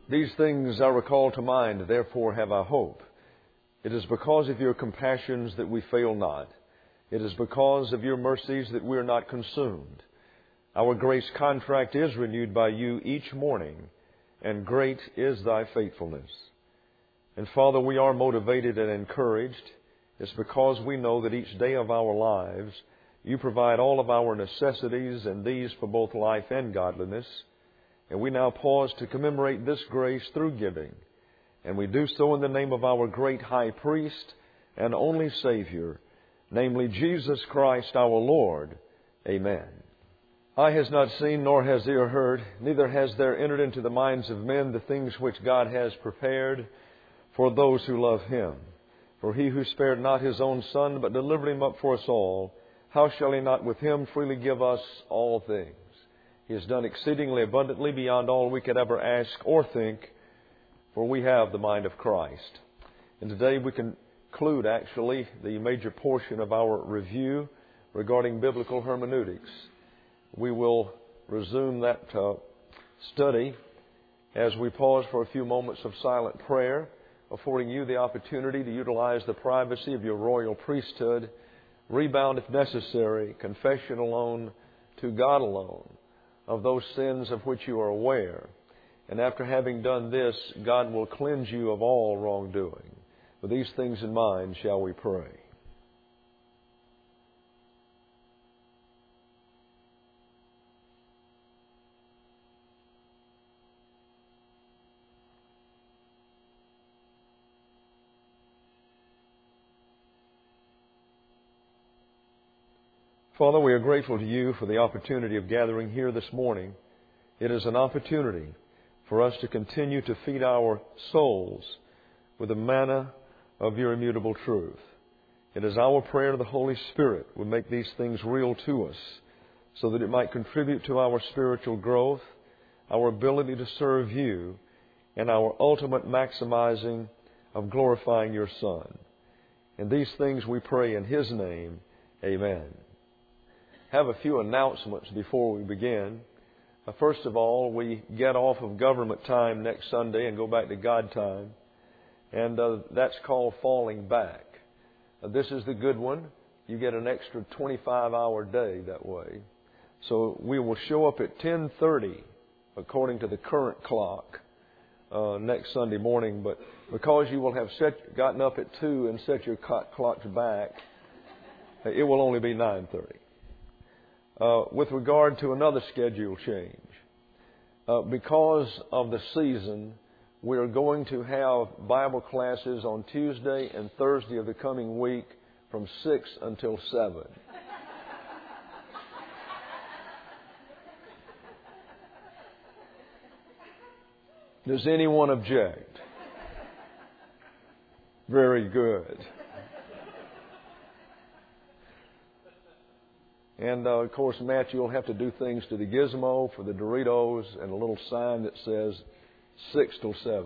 These things I recall to mind, therefore have I hope. It is because of your compassions that we fail not. It is because of your mercies that we are not consumed. Our grace contract is renewed by you each morning, and great is thy faithfulness. And Father, we are motivated and encouraged. It's because we know that each day of our lives, you provide all of our necessities, and these for both life and godliness. And we now pause to commemorate this grace through giving. And we do so in the name of our great high priest and only Savior, namely Jesus Christ our Lord. Amen. Eye has not seen, nor has ear heard, neither has there entered into the minds of men the things which God has prepared for those who love Him. For He who spared not His own Son, but delivered Him up for us all, how shall He not with Him freely give us all things? He has done exceedingly abundantly beyond all we could ever ask or think, for we have the mind of Christ. And today we conclude, actually, the major portion of our review regarding biblical hermeneutics. We will resume that study as we pause for a few moments of silent prayer, affording you the opportunity to utilize the privacy of your royal priesthood, rebound if necessary, confession alone to God alone of those sins of which you are aware. And after having done this, God will cleanse you of all wrongdoing. With these things in mind, shall we pray? Father, we are grateful to you for the opportunity of gathering here this morning. It is an opportunity for us to continue to feed our souls with the manna of your immutable truth. It is our prayer the Holy Spirit would make these things real to us so that it might contribute to our spiritual growth, our ability to serve you, and our ultimate maximizing of glorifying your Son. And these things we pray in His name. Amen. Have a few announcements before we begin. First of all, we get off of government time next Sunday and go back to God time. And that's called falling back. This is the good one. You get an extra 25-hour day that way. So we will show up at 10:30 according to the current clock next Sunday morning. But because you will have gotten up at 2 and set your clocks back, it will only be 9:30. With regard to another schedule change, because of the season, we are going to have Bible classes on Tuesday and Thursday of the coming week from 6 until 7. Does anyone object? Very good. And, of course, Matt, you'll have to do things to the gizmo for the Doritos and a little sign that says 6 till 7.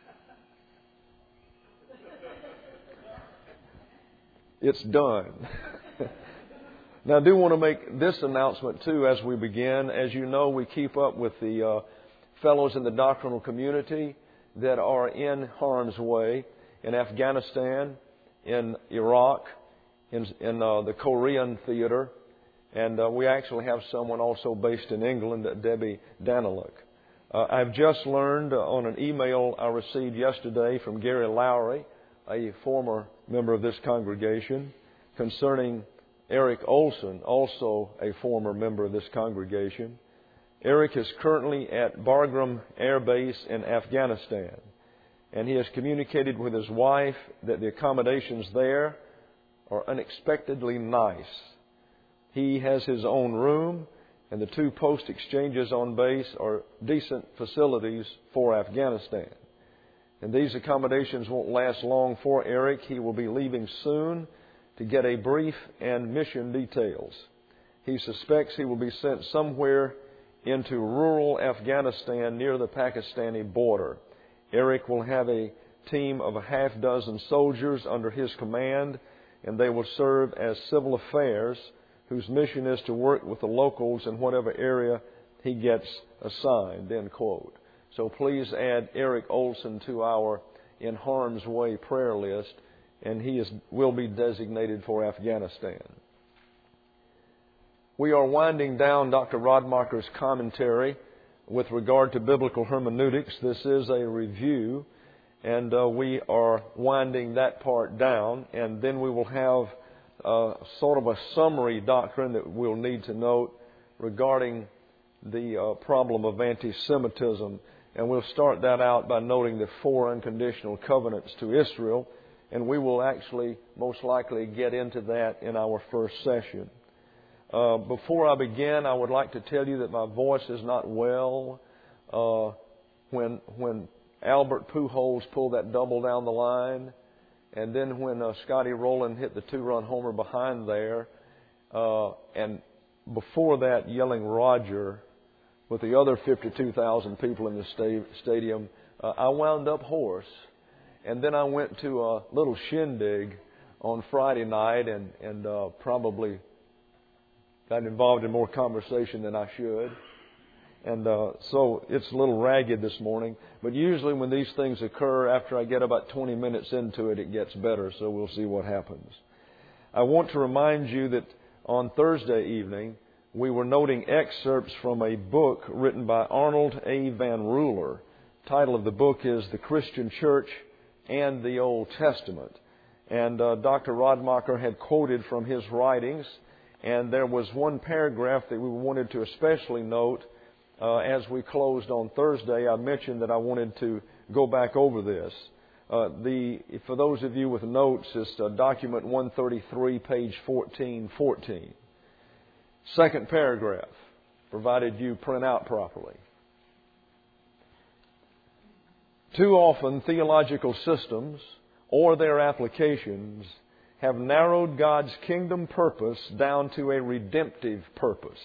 It's done. Now, I do want to make this announcement, too, as we begin. As you know, we keep up with the fellows in the doctrinal community that are in harm's way in Afghanistan, in Iraq, in the Korean theater. And we actually have someone also based in England, Debbie Daniluk. I've just learned on an email I received yesterday from Gary Lowry, a former member of this congregation, concerning Eric Olson, also a former member of this congregation. Eric is currently at Bagram Air Base in Afghanistan, and he has communicated with his wife that the accommodations there are unexpectedly nice. He has his own room, and the 2 post exchanges on base are decent facilities for Afghanistan. And these accommodations won't last long for Eric. He will be leaving soon to get a brief and mission details. He suspects he will be sent somewhere into rural Afghanistan near the Pakistani border. Eric will have a team of a half-dozen soldiers under his command, and they will serve as civil affairs, whose mission is to work with the locals in whatever area he gets assigned, end quote. So please add Eric Olson to our In Harm's Way prayer list, and he will be designated for Afghanistan. We are winding down Dr. Rodmacher's commentary with regard to biblical hermeneutics. This is a review, and we are winding that part down, and then we will have sort of a summary doctrine that we'll need to note regarding the problem of anti-Semitism. And we'll start that out by noting the 4 unconditional covenants to Israel, and we will actually most likely get into that in our first session. Before I begin, I would like to tell you that my voice is not well. When Albert Pujols pulled that double down the line, and then when Scotty Rowland hit the 2-run homer behind there, and before that yelling Roger with the other 52,000 people in the stadium, I wound up hoarse. And then I went to a little shindig on Friday night and probably got involved in more conversation than I should. And so it's a little ragged this morning. But usually when these things occur, after I get about 20 minutes into it, it gets better. So we'll see what happens. I want to remind you that on Thursday evening, we were noting excerpts from a book written by Arnold A. Van Ruler. The title of the book is The Christian Church and the Old Testament. And Dr. Rodmacher had quoted from his writings, and there was one paragraph that we wanted to especially note as we closed on Thursday. I mentioned that I wanted to go back over this. For those of you with notes, it's document 133, page 1414. Second paragraph, provided you print out properly. Too often, theological systems or their applications have narrowed God's kingdom purpose down to a redemptive purpose.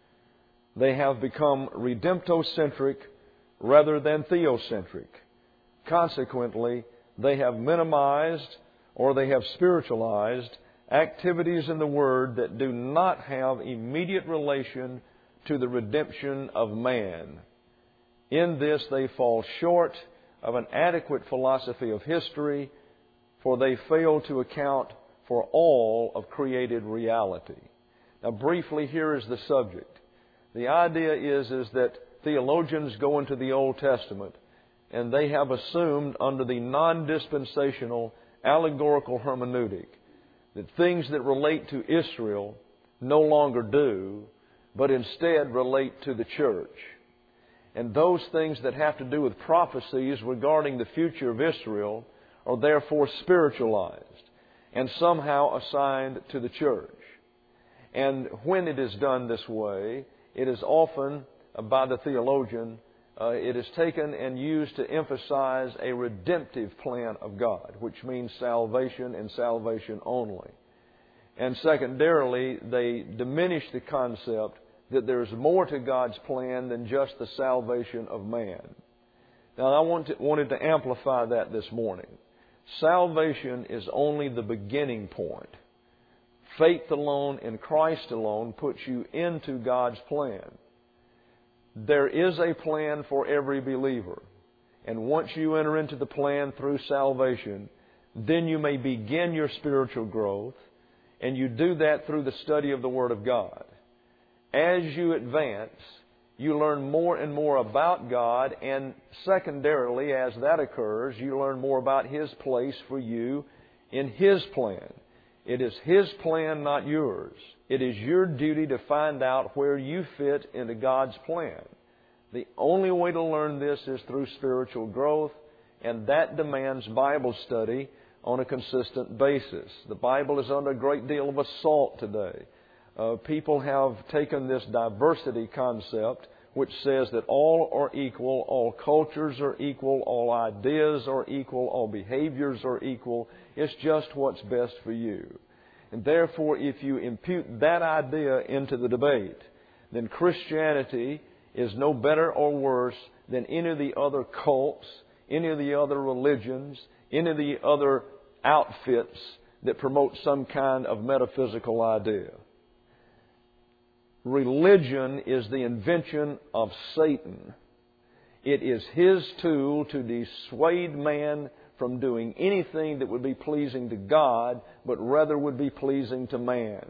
They have become redemptocentric rather than theocentric. Consequently, they have minimized or they have spiritualized activities in the Word that do not have immediate relation to the redemption of man. In this, they fall short of an adequate philosophy of history, for they fail to account for all of created reality. Now, briefly, here is the subject. The idea is that theologians go into the Old Testament, and they have assumed under the non-dispensational allegorical hermeneutic that things that relate to Israel no longer do, but instead relate to the church. And those things that have to do with prophecies regarding the future of Israel are therefore spiritualized and somehow assigned to the church. And when it is done this way, it is often, by the theologian, it is taken and used to emphasize a redemptive plan of God, which means salvation and salvation only. And secondarily, they diminish the concept that there's more to God's plan than just the salvation of man. Now, I wanted to amplify that this morning. Salvation is only the beginning point. Faith alone in Christ alone puts you into God's plan. There is a plan for every believer. And once you enter into the plan through salvation, then you may begin your spiritual growth, and you do that through the study of the Word of God. As you advance, you learn more and more about God, and secondarily, as that occurs, you learn more about His place for you in His plan. It is His plan, not yours. It is your duty to find out where you fit into God's plan. The only way to learn this is through spiritual growth, and that demands Bible study on a consistent basis. The Bible is under a great deal of assault today. People have taken this diversity concept, which says that all are equal, all cultures are equal, all ideas are equal, all behaviors are equal. It's just what's best for you. And therefore, if you impute that idea into the debate, then Christianity is no better or worse than any of the other cults, any of the other religions, any of the other outfits that promote some kind of metaphysical idea. Religion is the invention of Satan. It is his tool to dissuade man from doing anything that would be pleasing to God, but rather would be pleasing to man.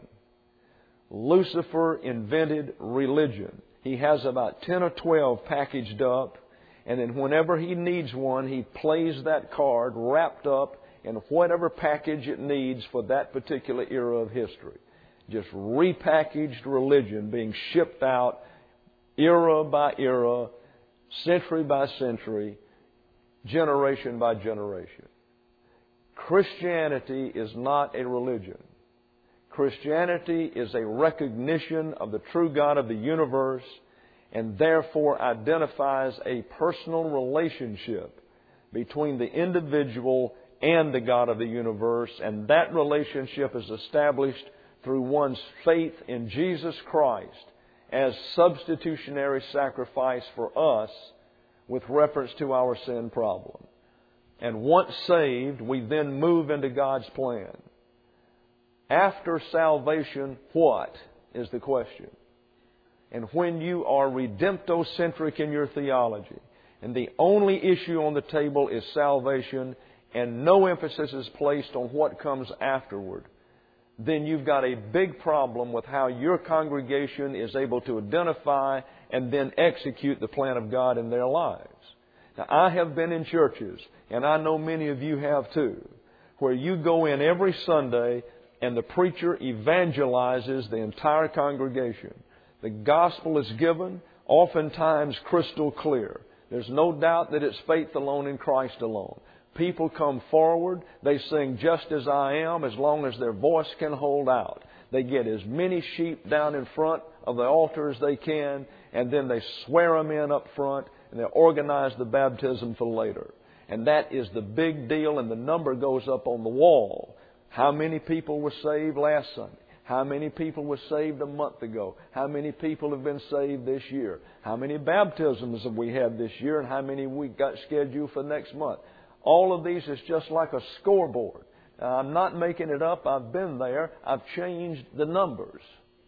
Lucifer invented religion. He has about 10 or 12 packaged up, and then whenever he needs one, he plays that card wrapped up in whatever package it needs for that particular era of history. Just repackaged religion being shipped out era by era, century by century, generation by generation. Christianity is not a religion. Christianity is a recognition of the true God of the universe, and therefore identifies a personal relationship between the individual and the God of the universe, and that relationship is established through one's faith in Jesus Christ as substitutionary sacrifice for us with reference to our sin problem. And once saved, we then move into God's plan. After salvation, what is the question? And when you are redemptocentric in your theology, and the only issue on the table is salvation, and no emphasis is placed on what comes afterward, then you've got a big problem with how your congregation is able to identify and then execute the plan of God in their lives. Now, I have been in churches, and I know many of you have too, where you go in every Sunday and the preacher evangelizes the entire congregation. The gospel is given, oftentimes crystal clear. There's no doubt that it's faith alone in Christ alone. People come forward, they sing just as I am, as long as their voice can hold out. They get as many sheep down in front of the altar as they can, and then they swear them in up front, and they organize the baptism for later. And that is the big deal, and the number goes up on the wall. How many people were saved last Sunday? How many people were saved a month ago? How many people have been saved this year? How many baptisms have we had this year, and how many we got scheduled for next month? All of these is just like a scoreboard. Now, I'm not making it up. I've been there. I've changed the numbers.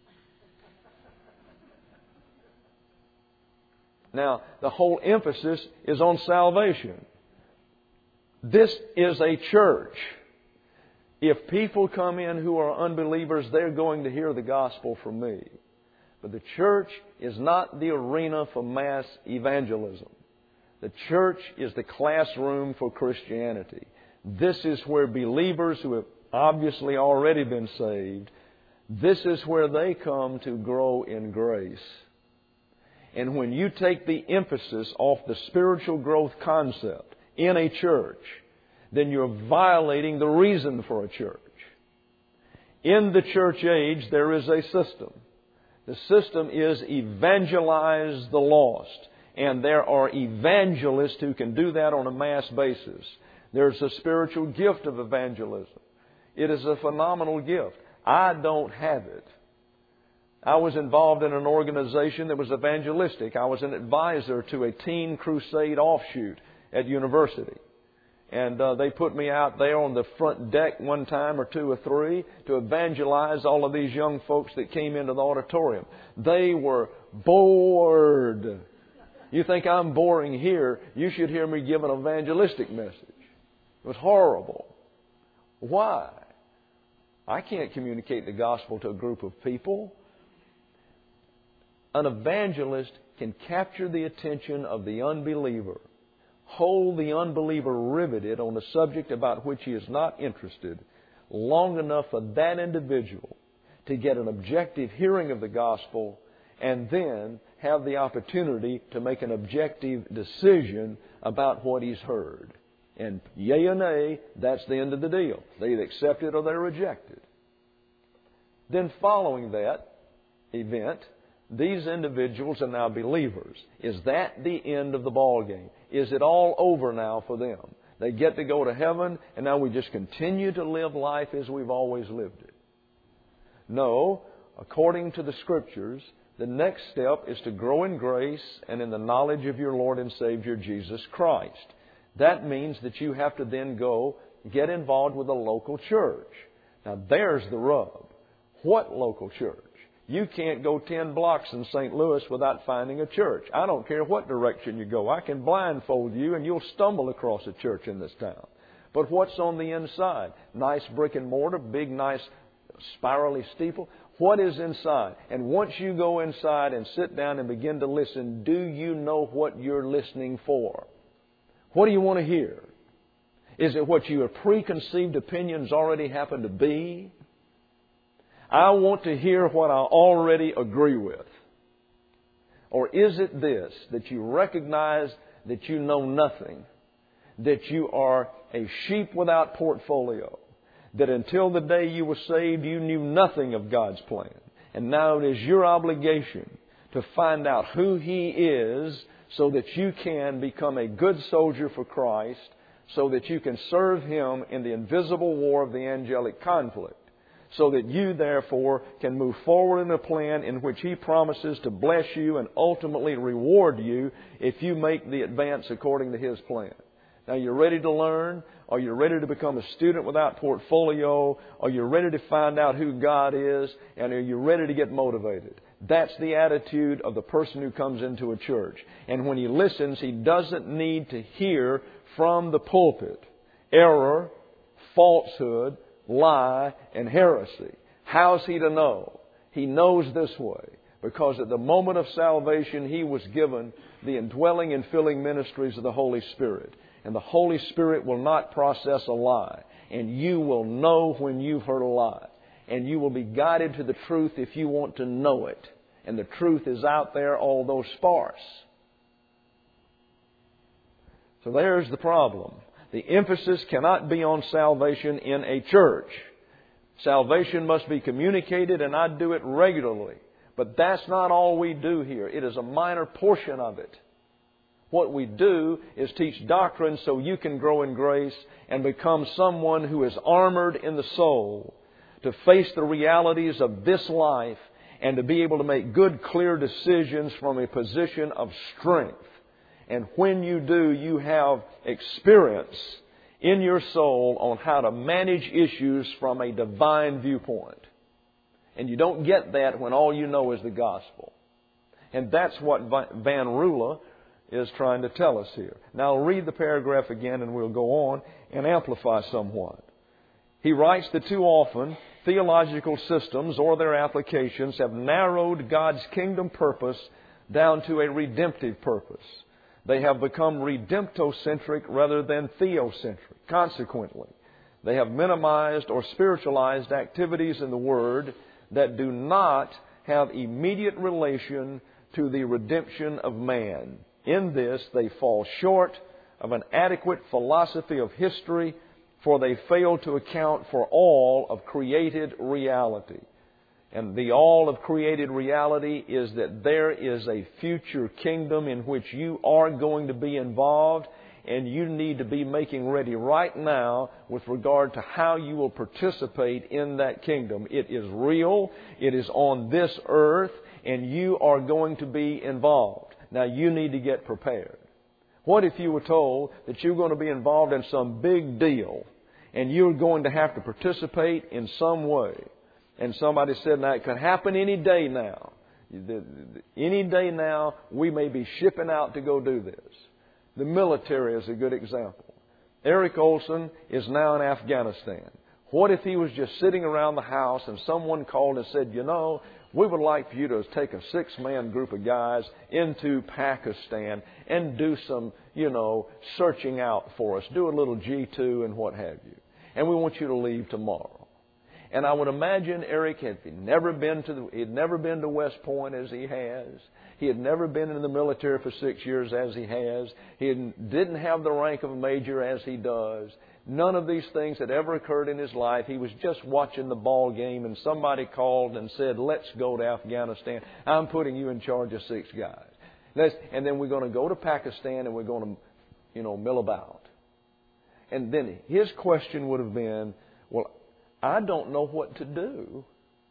Now, the whole emphasis is on salvation. This is a church. If people come in who are unbelievers, they're going to hear the gospel from me. But the church is not the arena for mass evangelism. The church is the classroom for Christianity. This is where believers who have obviously already been saved, this is where they come to grow in grace. And when you take the emphasis off the spiritual growth concept in a church, then you're violating the reason for a church. In the church age, there is a system. The system is evangelize the lost. And there are evangelists who can do that on a mass basis. There's a spiritual gift of evangelism. It is a phenomenal gift. I don't have it. I was involved in an organization that was evangelistic. I was an advisor to a teen crusade offshoot at university. And they put me out there on the front deck one time or two or three to evangelize all of these young folks that came into the auditorium. They were bored. You think I'm boring here, you should hear me give an evangelistic message. It was horrible. Why? I can't communicate the gospel to a group of people. An evangelist can capture the attention of the unbeliever, hold the unbeliever riveted on a subject about which he is not interested long enough for that individual to get an objective hearing of the gospel, and then have the opportunity to make an objective decision about what he's heard. And yea or nay, that's the end of the deal. They either accept it or they reject it. Then following that event, these individuals are now believers. Is that the end of the ball game? Is it all over now for them? They get to go to heaven, and now we just continue to live life as we've always lived it? No, according to the Scriptures, the next step is to grow in grace and in the knowledge of your Lord and Savior, Jesus Christ. That means that you have to then go get involved with a local church. Now, there's the rub. What local church? You can't go 10 blocks in St. Louis without finding a church. I don't care what direction you go. I can blindfold you and you'll stumble across a church in this town. But what's on the inside? Nice brick and mortar, big, nice, spirally steeple. What is inside? And once you go inside and sit down and begin to listen, do you know what you're listening for? What do you want to hear? Is it what your preconceived opinions already happen to be? I want to hear what I already agree with. Or is it this, that you recognize that you know nothing, that you are a sheep without portfolio, that until the day you were saved you knew nothing of God's plan, and now it is your obligation to find out who He is so that you can become a good soldier for Christ, so that you can serve Him in the invisible war of the angelic conflict, so that you, therefore, can move forward in a plan in which He promises to bless you and ultimately reward you if you make the advance according to His plan. Now, you're ready to learn? Are you ready to become a student without portfolio? Are you ready to find out who God is? And are you ready to get motivated? That's the attitude of the person who comes into a church. And when he listens, he doesn't need to hear from the pulpit error, falsehood, lie, and heresy. How's he to know? He knows this way, because at the moment of salvation he was given the indwelling and filling ministries of the Holy Spirit. And the Holy Spirit will not process a lie. And you will know when you've heard a lie. And you will be guided to the truth if you want to know it. And the truth is out there, although sparse. So there's the problem. The emphasis cannot be on salvation in a church. Salvation must be communicated, and I do it regularly. But that's not all we do here. It is a minor portion of it. What we do is teach doctrine so you can grow in grace and become someone who is armored in the soul to face the realities of this life and to be able to make good, clear decisions from a position of strength. And when you do, you have experience in your soul on how to manage issues from a divine viewpoint. And you don't get that when all you know is the gospel. And that's what Van Rula is trying to tell us here. Now I'll read the paragraph again and we'll go on and amplify somewhat. He writes that too often theological systems or their applications have narrowed God's kingdom purpose down to a redemptive purpose. They have become redemptocentric rather than theocentric. Consequently, they have minimized or spiritualized activities in the Word that do not have immediate relation to the redemption of man. In this, they fall short of an adequate philosophy of history, for they fail to account for all of created reality. And the all of created reality is that there is a future kingdom in which you are going to be involved, and you need to be making ready right now with regard to how you will participate in that kingdom. It is real, it is on this earth, and you are going to be involved. Now, you need to get prepared. What if you were told that you're going to be involved in some big deal and you're going to have to participate in some way? And somebody said, now, it could happen any day now. Any day now, we may be shipping out to go do this. The military is a good example. Eric Olson is now in Afghanistan. What if he was just sitting around the house and someone called and said, you know, we would like for you to take a 6-man group of guys into Pakistan and do some, searching out for us. Do a little G2 and what have you. And we want you to leave tomorrow. And I would imagine Eric had never been to West Point as he has. He had never been in the military for 6 years as he has. He didn't have the rank of a major as he does. None of these things had ever occurred in his life. He was just watching the ball game and somebody called and said, let's go to Afghanistan. I'm putting you in charge of 6 guys. And then we're going to go to Pakistan and we're going to, mill about. And then his question would have been, well, I don't know what to do.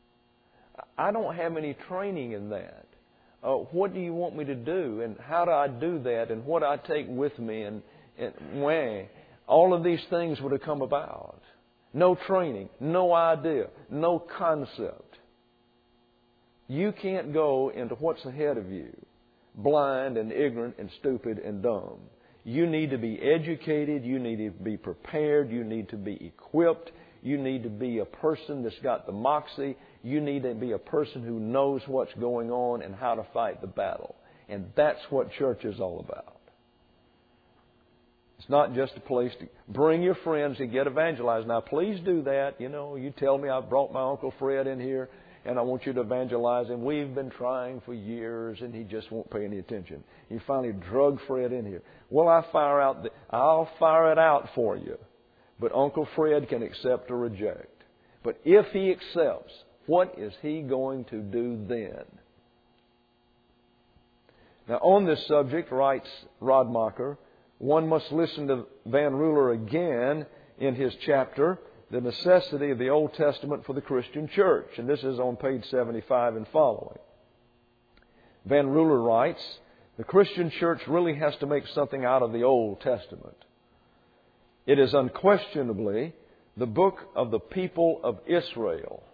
I don't have any training in that. What do you want me to do? And how do I do that? And what do I take with me? And when? All of these things would have come about. No training, no idea, no concept. You can't go into what's ahead of you blind and ignorant and stupid and dumb. You need to be educated. You need to be prepared. You need to be equipped. You need to be a person that's got the moxie. You need to be a person who knows what's going on and how to fight the battle. And that's what church is all about. It's not just a place to bring your friends and get evangelized. Now, please do that. You know, you tell me I brought my Uncle Fred in here and I want you to evangelize him. We've been trying for years and he just won't pay any attention. You finally drug Fred in here. Well, I'll fire it out for you. But Uncle Fred can accept or reject. But if he accepts, what is he going to do then? Now, on this subject, writes Rodmacher, one must listen to Van Ruler again in his chapter, The Necessity of the Old Testament for the Christian Church. And this is on page 75 and following. Van Ruler writes, the Christian church really has to make something out of the Old Testament. It is unquestionably the book of the people of Israel.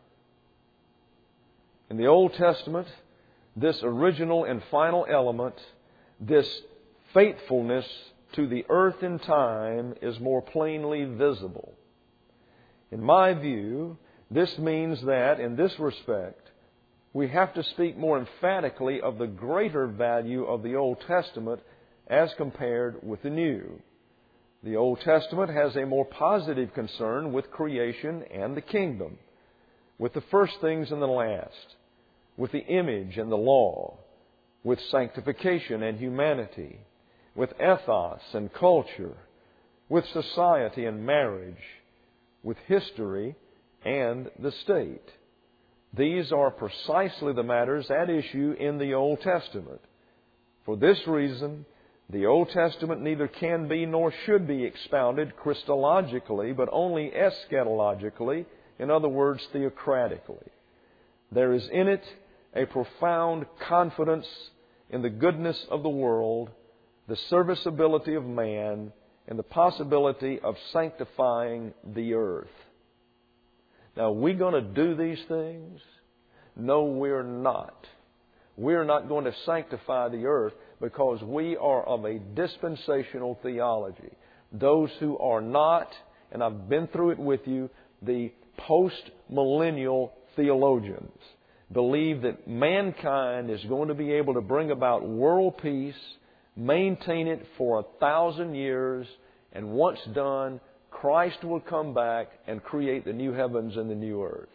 In the Old Testament, this original and final element, this faithfulness to the earth and time, is more plainly visible. In my view, this means that, in this respect, we have to speak more emphatically of the greater value of the Old Testament as compared with the New. The Old Testament has a more positive concern with creation and the kingdom, with the first things and the last, with the image and the law, with sanctification and humanity, with ethos and culture, with society and marriage, with history and the state. These are precisely the matters at issue in the Old Testament. For this reason, the Old Testament neither can be nor should be expounded Christologically, but only eschatologically, in other words, theocratically. There is in it a profound confidence in the goodness of the world, the serviceability of man, and the possibility of sanctifying the earth. Now, are we going to do these things? No, we're not. We're not going to sanctify the earth because we are of a dispensational theology. Those who are not, and I've been through it with you, the post-millennial theologians believe that mankind is going to be able to bring about world peace, maintain it for 1,000 years, and once done, Christ will come back and create the new heavens and the new earth.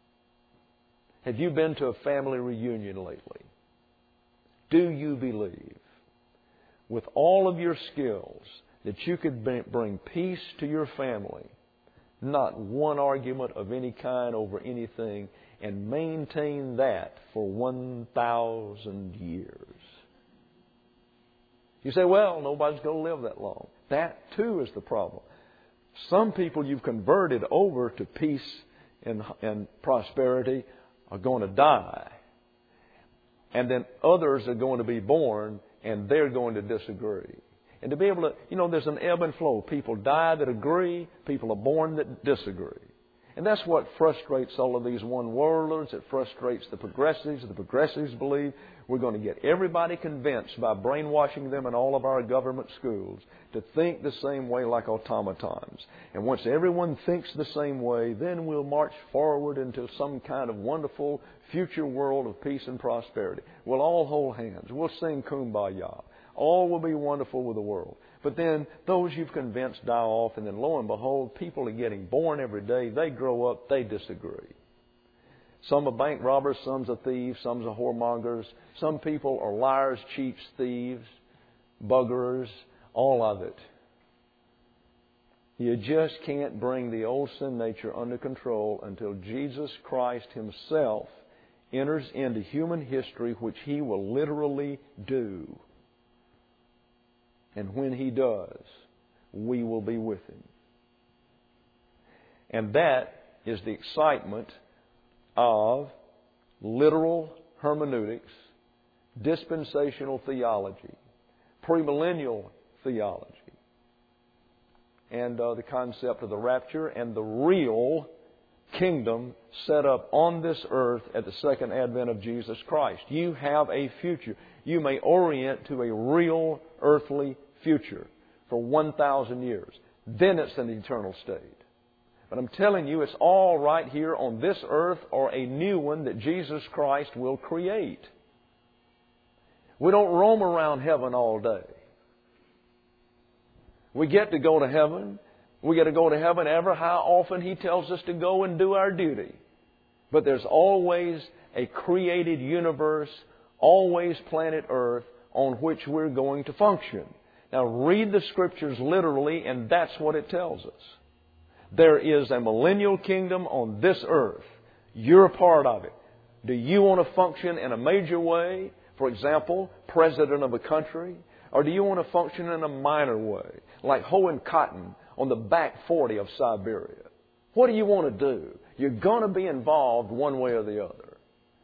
Have you been to a family reunion lately? Do you believe, with all of your skills, that you could bring peace to your family, not one argument of any kind over anything, and maintain that for 1,000 years? You say, well, nobody's going to live that long. That, too, is the problem. Some people you've converted over to peace and prosperity are going to die. And then others are going to be born, and they're going to disagree. And to be able to, there's an ebb and flow. People die that agree. People are born that disagree. And that's what frustrates all of these one-worlders. It frustrates the progressives. The progressives believe we're going to get everybody convinced by brainwashing them in all of our government schools to think the same way like automatons. And once everyone thinks the same way, then we'll march forward into some kind of wonderful future world of peace and prosperity. We'll all hold hands. We'll sing Kumbaya. All will be wonderful with the world. But then those you've convinced die off, and then lo and behold, people are getting born every day. They grow up. They disagree. Some are bank robbers. Some are thieves. Some are whoremongers. Some people are liars, cheats, thieves, buggerers, all of it. You just can't bring the old sin nature under control until Jesus Christ Himself enters into human history, which He will literally do. And when He does, we will be with Him. And that is the excitement of literal hermeneutics, dispensational theology, premillennial theology, and the concept of the rapture and the real kingdom set up on this earth at the second advent of Jesus Christ. You have a future. You may orient to a real earthly future for 1,000 years. Then it's an eternal state. But I'm telling you, it's all right here on this earth or a new one that Jesus Christ will create. We don't roam around heaven all day. We get to go to heaven. We get to go to heaven ever how often He tells us to go and do our duty. But there's always a created universe, always planet Earth, on which we're going to function. Now read the Scriptures literally, and that's what it tells us. There is a millennial kingdom on this earth. You're a part of it. Do you want to function in a major way? For example, president of a country? Or do you want to function in a minor way, like hoeing cotton on the back 40 of Siberia? What do you want to do? You're going to be involved one way or the other.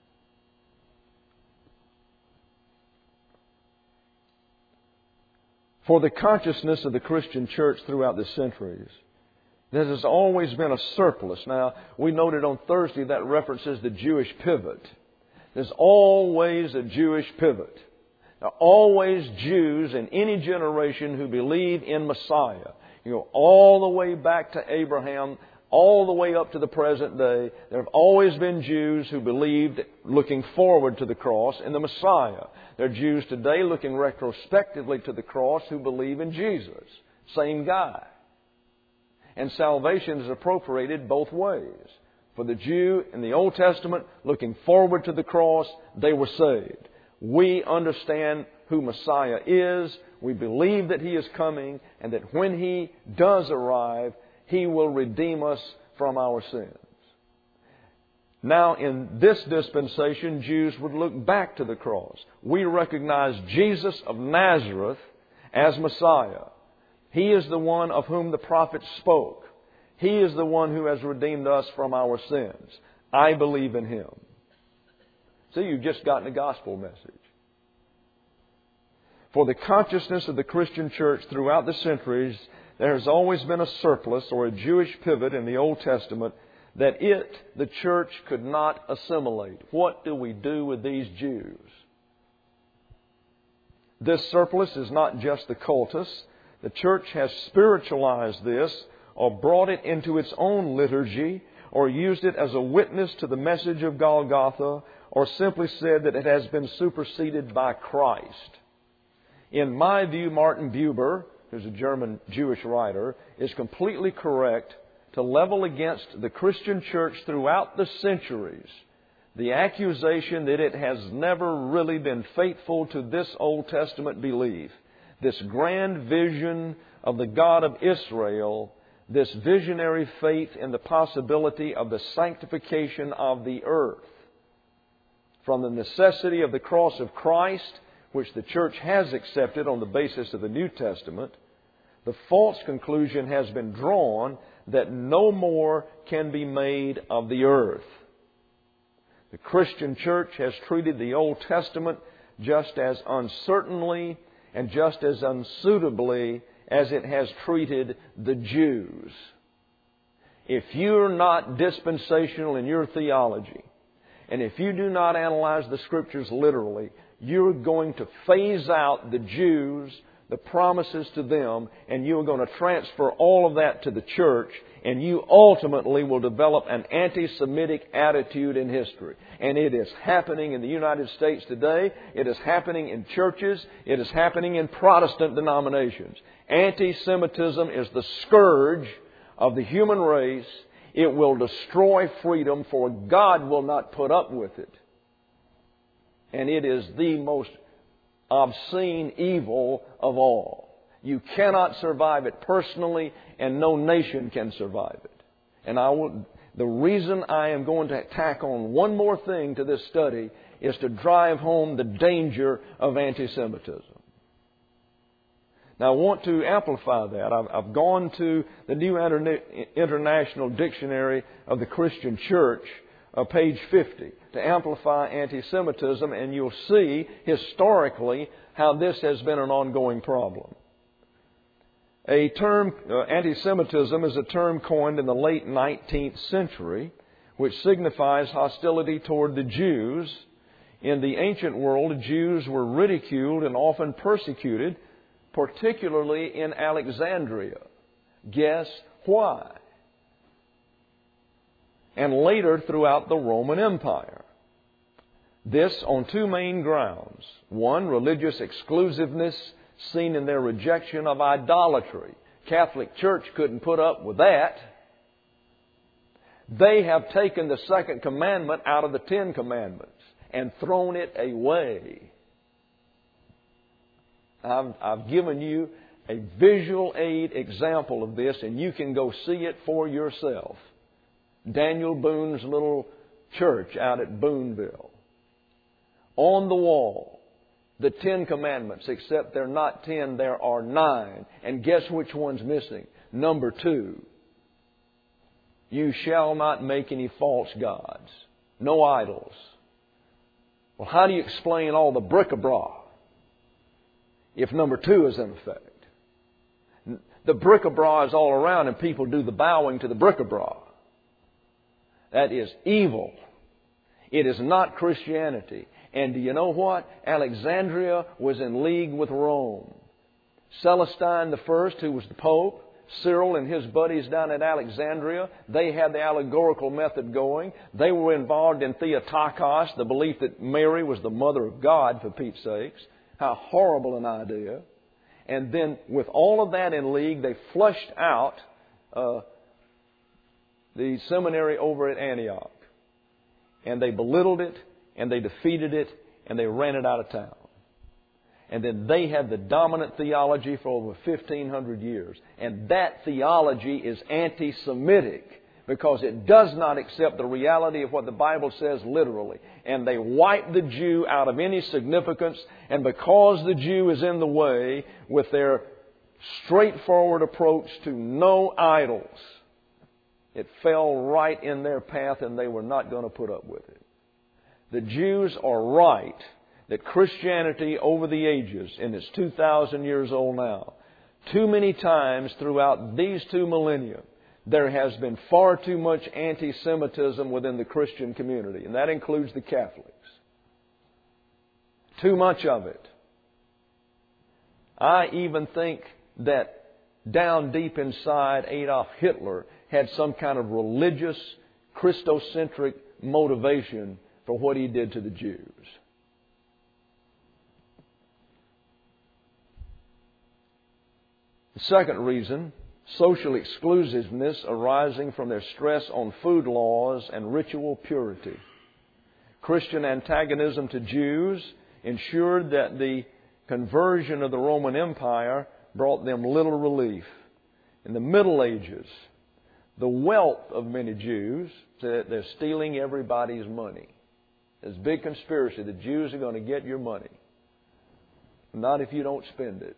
For the consciousness of the Christian church throughout the centuries, there has always been a surplus. Now, we noted on Thursday that references the Jewish pivot. There's always a Jewish pivot. There are always Jews in any generation who believe in Messiah. You go all the way back to Abraham, all the way up to the present day. There have always been Jews who believed, looking forward to the cross, in the Messiah. There are Jews today looking retrospectively to the cross who believe in Jesus. Same guy. And salvation is appropriated both ways. For the Jew in the Old Testament, looking forward to the cross, they were saved. We understand who Messiah is. We believe that He is coming, and that when He does arrive, He will redeem us from our sins. Now, in this dispensation, Jews would look back to the cross. We recognize Jesus of Nazareth as Messiah. He is the one of whom the prophets spoke. He is the one who has redeemed us from our sins. I believe in Him. See, you've just gotten a gospel message. For the consciousness of the Christian church throughout the centuries, there has always been a surplus or a Jewish pivot in the Old Testament that the church, could not assimilate. What do we do with these Jews? This surplus is not just the cultus. The church has spiritualized this, or brought it into its own liturgy, or used it as a witness to the message of Golgotha, or simply said that it has been superseded by Christ. In my view, Martin Buber, who's a German Jewish writer, is completely correct to level against the Christian church throughout the centuries the accusation that it has never really been faithful to this Old Testament belief, this grand vision of the God of Israel, this visionary faith in the possibility of the sanctification of the earth. From the necessity of the cross of Christ, which the church has accepted on the basis of the New Testament, the false conclusion has been drawn that no more can be made of the earth. The Christian church has treated the Old Testament just as uncertainly and just as unsuitably as it has treated the Jews. If you're not dispensational in your theology, and if you do not analyze the Scriptures literally, you're going to phase out the Jews, the promises to them, and you're going to transfer all of that to the church, and you ultimately will develop an anti-Semitic attitude in history. And it is happening in the United States today. It is happening in churches. It is happening in Protestant denominations. Anti-Semitism is the scourge of the human race. It will destroy freedom, for God will not put up with it. And it is the most obscene evil of all. You cannot survive it personally, and no nation can survive it. And the reason I am going to tack on one more thing to this study is to drive home the danger of anti-Semitism. Now, I want to amplify that. I've gone to the New International Dictionary of the Christian Church, page 50, to amplify anti-Semitism, and you'll see historically how this has been an ongoing problem. A term, anti-Semitism, is a term coined in the late 19th century, which signifies hostility toward the Jews. In the ancient world, Jews were ridiculed and often persecuted, particularly in Alexandria. Guess why? And later throughout the Roman Empire. This on two main grounds. One, religious exclusiveness seen in their rejection of idolatry. Catholic Church couldn't put up with that. They have taken the second commandment out of the Ten Commandments and thrown it away. I've given you a visual aid example of this, and you can go see it for yourself. Daniel Boone's little church out at Booneville. On the wall, the Ten Commandments, except they're not 10, there are 9. And guess which one's missing? Number 2. You shall not make any false gods. No idols. Well, how do you explain all the bric-a-brac if number 2 is in effect? The bric-a-brac is all around and people do the bowing to the bric-a-brac. That is evil. It is not Christianity. And do you know what? Alexandria was in league with Rome. Celestine I, who was the Pope, Cyril and his buddies down at Alexandria, they had the allegorical method going. They were involved in Theotokos, the belief that Mary was the mother of God, for Pete's sakes. How horrible an idea. And then with all of that in league, they flushed out the seminary over at Antioch. And they belittled it, and they defeated it, and they ran it out of town. And then they had the dominant theology for over 1,500 years. And that theology is anti-Semitic because it does not accept the reality of what the Bible says literally. And they wipe the Jew out of any significance. And because the Jew is in the way with their straightforward approach to no idols, it fell right in their path and they were not going to put up with it. The Jews are right that Christianity over the ages, and it's 2,000 years old now, too many times throughout these 2 millennia, there has been far too much anti-Semitism within the Christian community, and that includes the Catholics. Too much of it. I even think that down deep inside, Adolf Hitler had some kind of religious, Christocentric motivation for what he did to the Jews. The second reason, social exclusiveness arising from their stress on food laws and ritual purity. Christian antagonism to Jews ensured that the conversion of the Roman Empire brought them little relief. In the Middle Ages, the wealth of many Jews, they're stealing everybody's money. There's a big conspiracy. The Jews are going to get your money. Not if you don't spend it.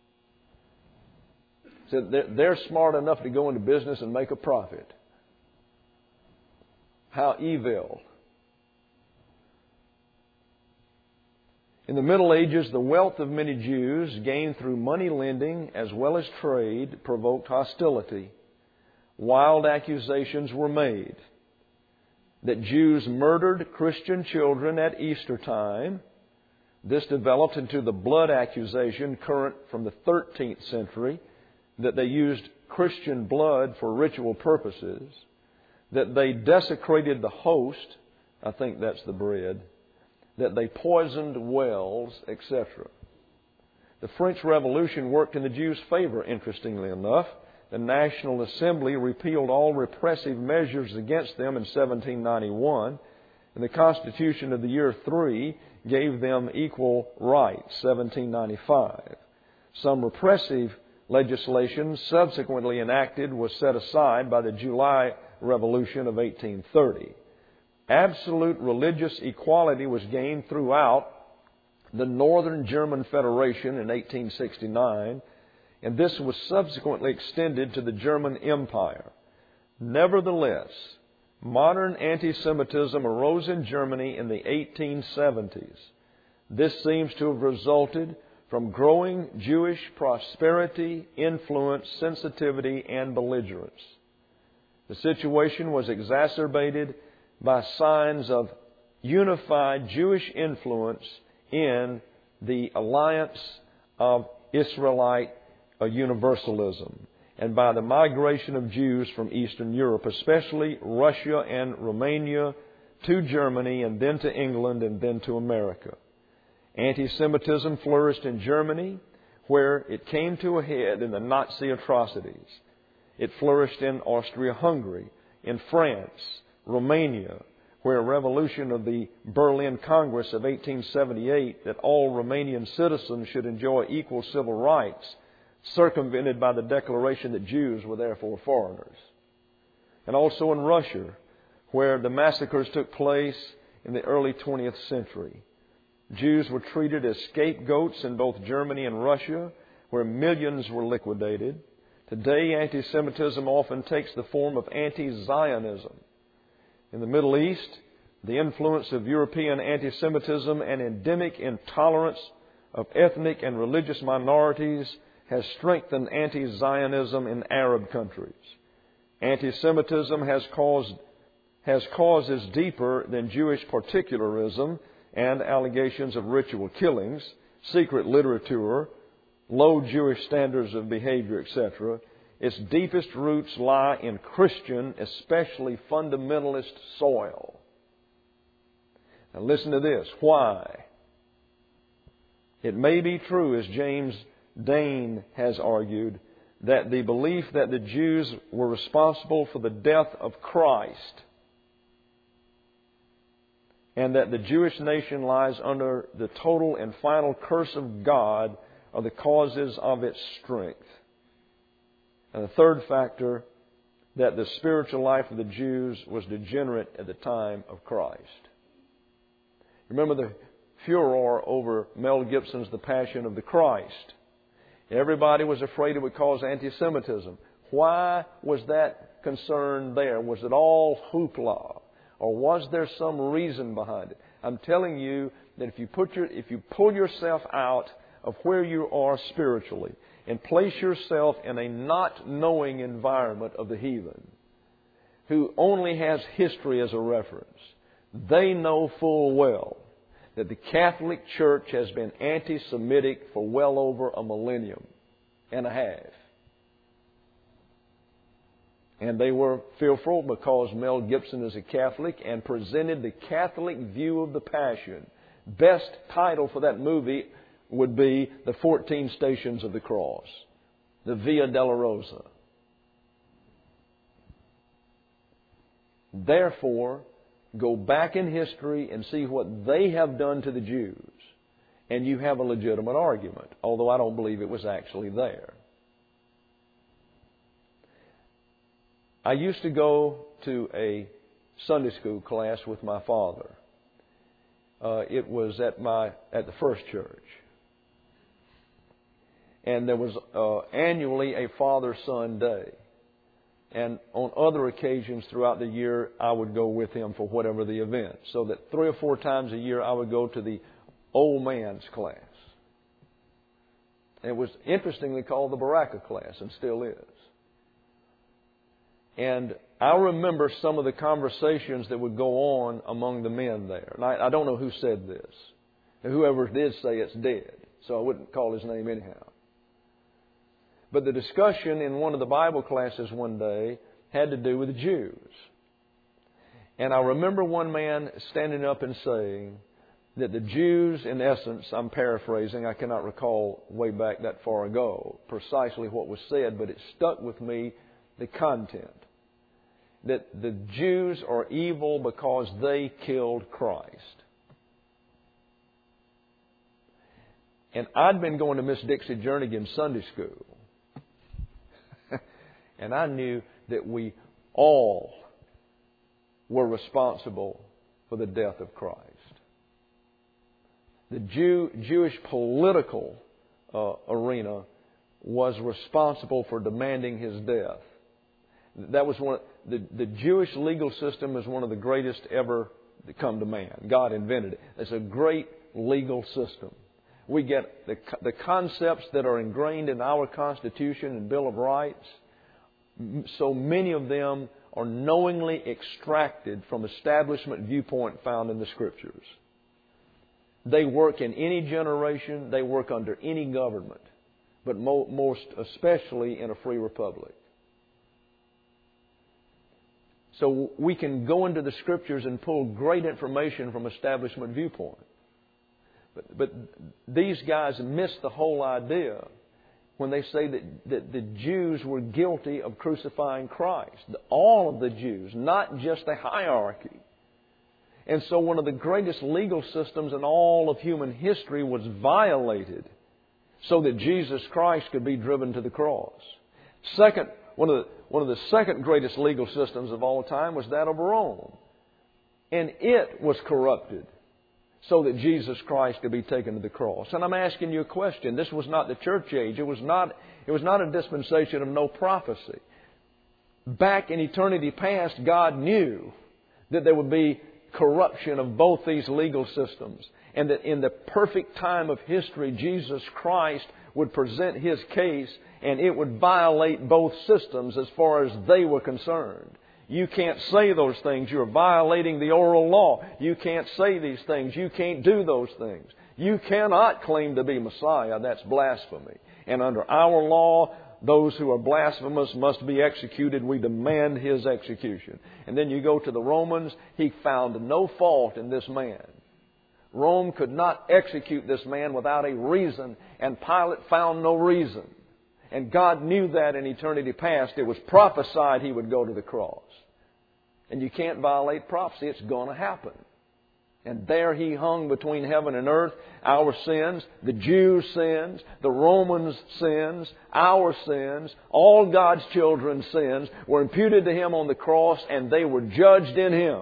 So they're smart enough to go into business and make a profit. How evil. In the Middle Ages, the wealth of many Jews gained through money lending as well as trade provoked hostility. Wild accusations were made that Jews murdered Christian children at Easter time. This developed into the blood accusation current from the 13th century, that they used Christian blood for ritual purposes, that they desecrated the host, I think that's the bread, that they poisoned wells, etc. The French Revolution worked in the Jews' favor, interestingly enough. The National Assembly repealed all repressive measures against them in 1791, and the Constitution of the year 3 gave them equal rights, 1795. Some repressive legislation subsequently enacted was set aside by the July Revolution of 1830. Absolute religious equality was gained throughout the Northern German Federation in 1869, and this was subsequently extended to the German Empire. Nevertheless, modern anti-Semitism arose in Germany in the 1870s. This seems to have resulted from growing Jewish prosperity, influence, sensitivity, and belligerence. The situation was exacerbated by signs of unified Jewish influence in the alliance of Israelite universalism and by the migration of Jews from Eastern Europe, especially Russia and Romania, to Germany and then to England and then to America. Anti-Semitism flourished in Germany, where it came to a head in the Nazi atrocities. It flourished in Austria-Hungary, in France, Romania, where a revolution of the Berlin Congress of 1878 that all Romanian citizens should enjoy equal civil rights, circumvented by the declaration that Jews were therefore foreigners. And also in Russia, where the massacres took place in the early 20th century. Jews were treated as scapegoats in both Germany and Russia, where millions were liquidated. Today, anti-Semitism often takes the form of anti-Zionism. In the Middle East, the influence of European anti-Semitism and endemic intolerance of ethnic and religious minorities has strengthened anti-Zionism in Arab countries. Anti-Semitism has causes deeper than Jewish particularism and allegations of ritual killings, secret literature, low Jewish standards of behavior, etc. Its deepest roots lie in Christian, especially fundamentalist soil. Now listen to this. Why? It may be true, as James Dane has argued, that the belief that the Jews were responsible for the death of Christ and that the Jewish nation lies under the total and final curse of God are the causes of its strength. And the third factor, that the spiritual life of the Jews was degenerate at the time of Christ. Remember the furor over Mel Gibson's The Passion of the Christ. Everybody was afraid it would cause anti-Semitism. Why was that concern there? Was it all hoopla? Or was there some reason behind it? I'm telling you that if you pull yourself out of where you are spiritually and place yourself in a not knowing environment of the heathen, who only has history as a reference, they know full well that the Catholic Church has been anti-Semitic for well over a millennium and a half. And they were fearful because Mel Gibson is a Catholic and presented the Catholic view of the Passion. Best title for that movie would be The 14 Stations of the Cross, the Via Dolorosa. Therefore, go back in history and see what they have done to the Jews, and you have a legitimate argument, although I don't believe it was actually there. I used to go to a Sunday school class with my father. It was at the First Church. And there was annually a Father-Son Day. And on other occasions throughout the year, I would go with him for whatever the event. So that 3 or 4 times a year, I would go to the old man's class. It was interestingly called the Baraka class, and still is. And I remember some of the conversations that would go on among the men there. And I don't know who said this. And whoever did say it's dead, so I wouldn't call his name anyhow. But the discussion in one of the Bible classes one day had to do with the Jews. And I remember one man standing up and saying that the Jews, in essence, I'm paraphrasing, I cannot recall way back that far ago precisely what was said, but it stuck with me, the content. That the Jews are evil because they killed Christ. And I'd been going to Miss Dixie Jernigan's Sunday school. And I knew that we all were responsible for the death of Christ. The Jewish political arena was responsible for demanding His death. That was the Jewish legal system is one of the greatest ever to come to man. God invented it. It's a great legal system. We get the concepts that are ingrained in our Constitution and Bill of Rights. So many of them are knowingly extracted from establishment viewpoint found in the Scriptures. They work in any generation. They work under any government, but most especially in a free republic. So we can go into the Scriptures and pull great information from establishment viewpoint. But these guys miss the whole idea when they say that the Jews were guilty of crucifying Christ. All of the Jews, not just the hierarchy. And so one of the greatest legal systems in all of human history was violated so that Jesus Christ could be driven to the cross. Second, one of the second greatest legal systems of all time was that of Rome. And it was corrupted so that Jesus Christ could be taken to the cross. And I'm asking you a question. This was not the church age. It was not a dispensation of no prophecy. Back in eternity past, God knew that there would be corruption of both these legal systems, and that in the perfect time of history, Jesus Christ would present His case, and it would violate both systems as far as they were concerned. You can't say those things. You're violating the oral law. You can't say these things. You can't do those things. You cannot claim to be Messiah. That's blasphemy. And under our law, those who are blasphemous must be executed. We demand His execution. And then you go to the Romans. He found no fault in this man. Rome could not execute this man without a reason, and Pilate found no reason. And God knew that in eternity past. It was prophesied He would go to the cross. And you can't violate prophecy. It's going to happen. And there He hung between heaven and earth. Our sins, the Jews' sins, the Romans' sins, our sins, all God's children's sins were imputed to Him on the cross, and they were judged in Him.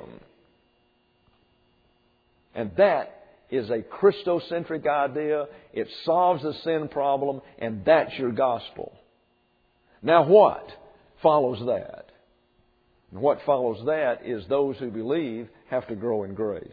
And that is a Christocentric idea. It solves the sin problem, and that's your gospel. Now what follows that? And what follows that is those who believe have to grow in grace.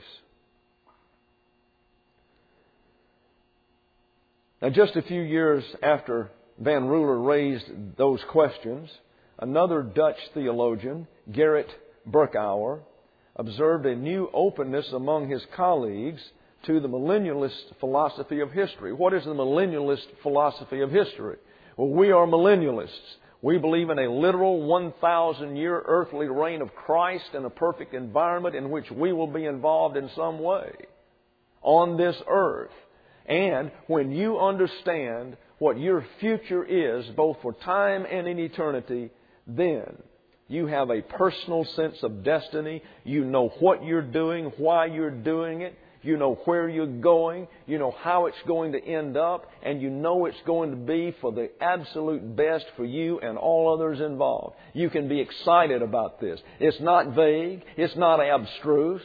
Now, just a few years after Van Ruler raised those questions, another Dutch theologian, Gerrit Berkouwer, observed a new openness among his colleagues to the millennialist philosophy of history. What is the millennialist philosophy of history? Well, we are millennialists. We believe in a literal 1,000-year earthly reign of Christ in a perfect environment in which we will be involved in some way on this earth. And when you understand what your future is, both for time and in eternity, then you have a personal sense of destiny. You know what you're doing, why you're doing it. You know where you're going. You know how it's going to end up. And you know it's going to be for the absolute best for you and all others involved. You can be excited about this. It's not vague. It's not abstruse.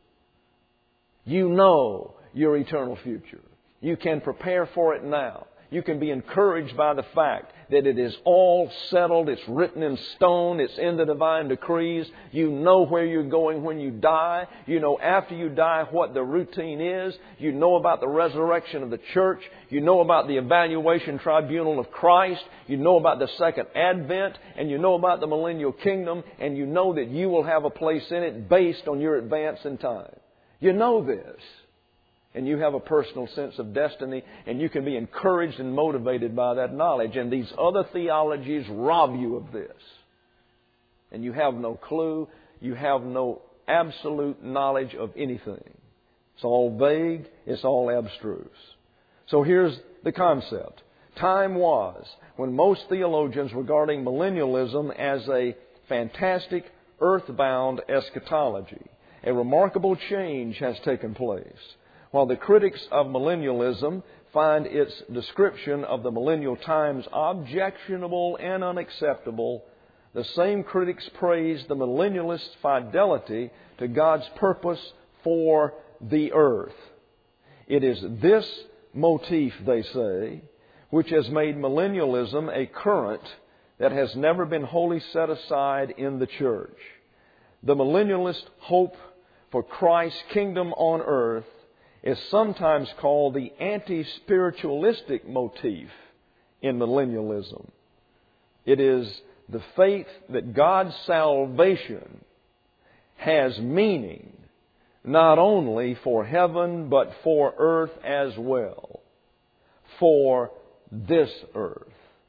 You know your eternal future. You can prepare for it now. You can be encouraged by the fact that it is all settled. It's written in stone. It's in the divine decrees. You know where you're going when you die. You know after you die what the routine is. You know about the resurrection of the church. You know about the evaluation tribunal of Christ. You know about the second advent. And you know about the millennial kingdom. And you know that you will have a place in it based on your advance in time. You know this. And you have a personal sense of destiny, and you can be encouraged and motivated by that knowledge. And these other theologies rob you of this. And you have no clue. You have no absolute knowledge of anything. It's all vague. It's all abstruse. So here's the concept. Time was when most theologians regarding millennialism as a fantastic earthbound eschatology. A remarkable change has taken place. While the critics of millennialism find its description of the millennial times objectionable and unacceptable, the same critics praise the millennialist fidelity to God's purpose for the earth. It is this motif, they say, which has made millennialism a current that has never been wholly set aside in the church. The millennialist hope for Christ's kingdom on earth is sometimes called the anti-spiritualistic motif in millennialism. It is the faith that God's salvation has meaning not only for heaven but for earth as well. For this earth.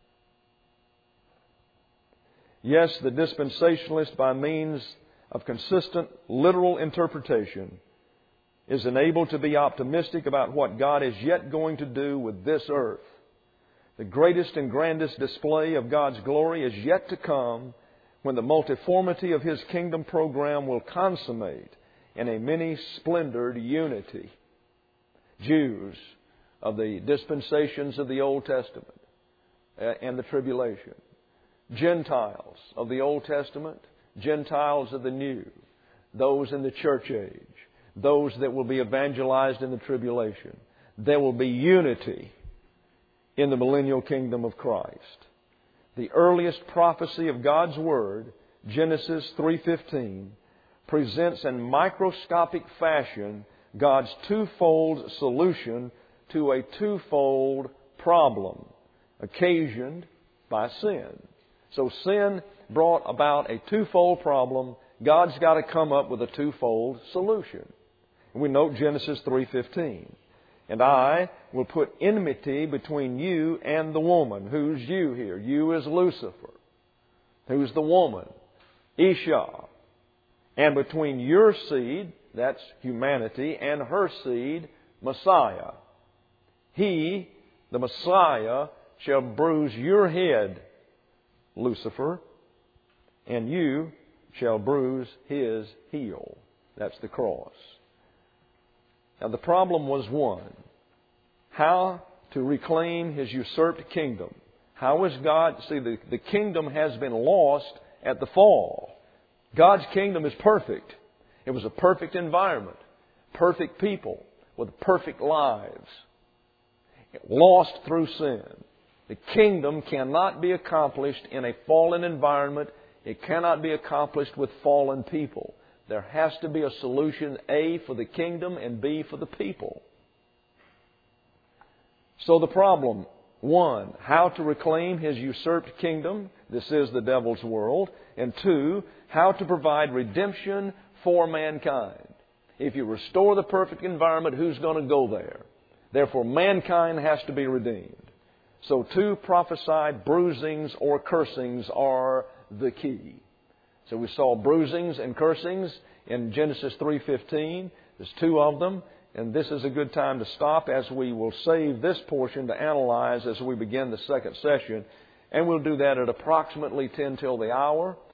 Yes, the dispensationalist, by means of consistent literal interpretation, is enabled to be optimistic about what God is yet going to do with this earth. The greatest and grandest display of God's glory is yet to come when the multiformity of His kingdom program will consummate in a many-splendored unity. Jews of the dispensations of the Old Testament and the tribulation. Gentiles of the Old Testament, Gentiles of the New, those in the church age, those that will be evangelized in the tribulation. There will be unity in the millennial kingdom of Christ. The earliest prophecy of God's Word, Genesis 3:15, presents in microscopic fashion God's twofold solution to a twofold problem occasioned by sin. So sin brought about a twofold problem. God's got to come up with a twofold solution. We note Genesis 3:15. And I will put enmity between you and the woman. Who's you here? You is Lucifer. Who's the woman? Isha. And between your seed, that's humanity, and her seed, Messiah. He, the Messiah, shall bruise your head, Lucifer, and you shall bruise his heel. That's the cross. Now the problem was one. How to reclaim His usurped kingdom. How is God... See, the kingdom has been lost at the fall. God's kingdom is perfect. It was a perfect environment. Perfect people with perfect lives. Lost through sin. The kingdom cannot be accomplished in a fallen environment. It cannot be accomplished with fallen people. There has to be a solution, A, for the kingdom and B, for the people. So the problem, one, how to reclaim His usurped kingdom. This is the devil's world. And two, how to provide redemption for mankind. If you restore the perfect environment, who's going to go there? Therefore, mankind has to be redeemed. So two prophesied bruisings or cursings are the key. So we saw bruisings and cursings in Genesis 3:15. There's two of them. And this is a good time to stop, as we will save this portion to analyze as we begin the second session. And we'll do that at approximately 10 till the hour.